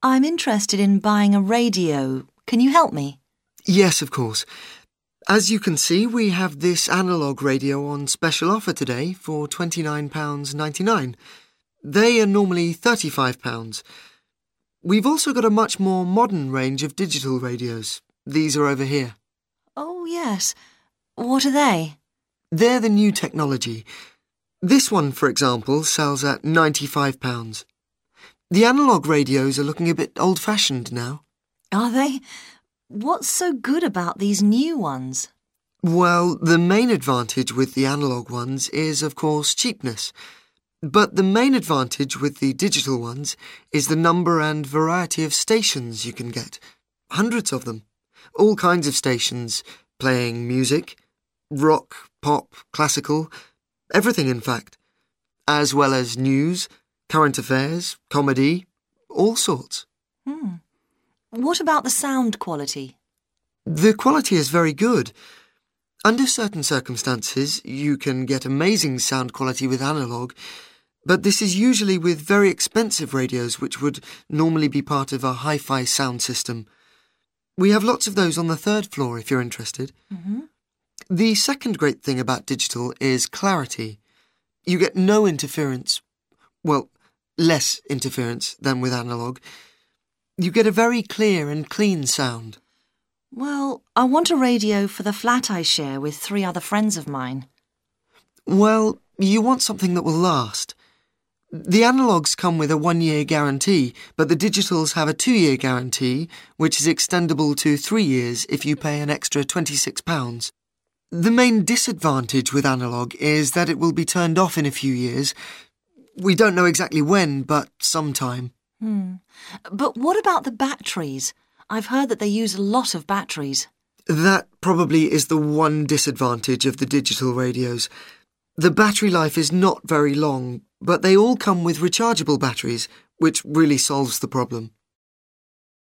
I'm interested in buying a radio. Can you help me? Yes, of course. As you can see, we have this analogue radio on special offer today for £29.99. They are normally £35. We've also got a much more modern range of digital radios. These are over here. Oh, yes. What are they? They're the new technology. This one, for example, sells at £95. The analogue radios are looking a bit old-fashioned now. Are they? What's so good about these new ones? Well, the main advantage with the analogue ones is, of course, cheapness. But the main advantage with the digital ones is the number and variety of stations you can get. Hundreds of them. All kinds of stations, playing music, rock, pop, classical, everything in fact. As well as news, current affairs, comedy, all sorts. What about the sound quality? The quality is very good. Under certain circumstances, you can get amazing sound quality with analogue, but this is usually with very expensive radios which would normally be part of a hi-fi sound system. We have lots of those on the third floor if you're interested. The second great thing about digital is clarity. You get no interference. Well, less interference than with analogue. You get a very clear and clean sound. Well, I want a radio for the flat I share with 3 other friends of mine. Well, you want something that will last. The analogues come with a 1-year guarantee, but the digitals have a 2-year guarantee, which is extendable to 3 years if you pay an extra £26. The main disadvantage with analogue is that it will be turned off in a few years. We don't know exactly when, but sometime. But what about the batteries? I've heard that they use a lot of batteries. That probably is the one disadvantage of the digital radios. The battery life is not very long, but they all come with rechargeable batteries, which really solves the problem.